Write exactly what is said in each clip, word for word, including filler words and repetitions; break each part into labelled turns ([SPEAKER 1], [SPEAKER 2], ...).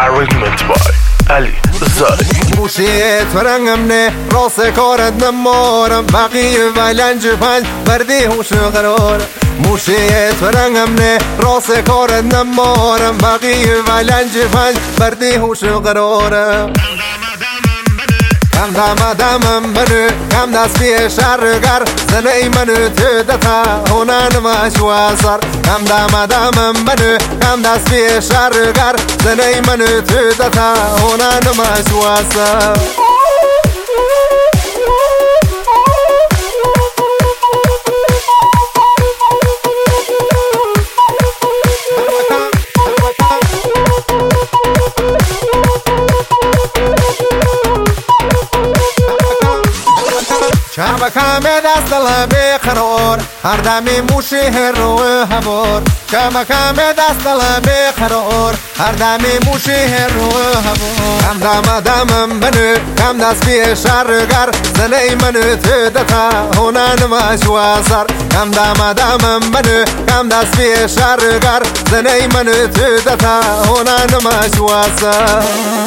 [SPEAKER 1] Arrangement by Ali Zari.
[SPEAKER 2] موشیت فرنگمنه راست کارت نمارم بقیه ولنج پنج بردی هوش قرارم. موشیت فرنگمنه راست کارت نمارم بقیه ولنج پنج بردی هوش قرارم. کم دم دمم منو کم دستی شرگر زنی منو تدتا هنن مشواسر. کم دم دمم منو کم دستی شرگر زنی منو تدتا هنن مشواسر. شبکم دست دل بقرار هر دمی موشه رو هوار. شبکم دست دل بقرار هر دمی موشه رو هوار. کم دم دمم منو کم دست بی شرگر زنی منو تدتا هنن مشواسر. کم دم دمم منو کم دست بی شرگر زنی منو تدتا هنن مشواسر.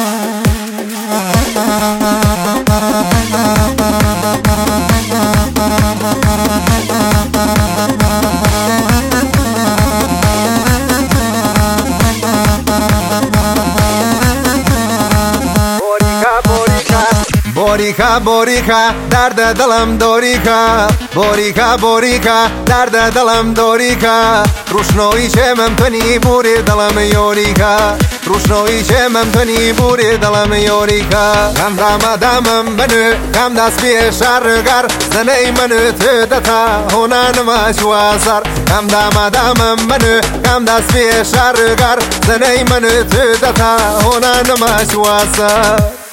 [SPEAKER 2] باریکا باریکا درد دلم داریکا. باریکا باریکا درد دلم داریکا. روشنایی چه ممتنی بوری دلم یاریکا. روشنایی چه ممتنی بوری دلم یاریکا. کم دم دمم منو کم دست بی شرگر زنی منو تدتا هنن مشواسر. کم دم دمم منو کم دست بی شرگر زنی منو تدتا هنن مشواسر.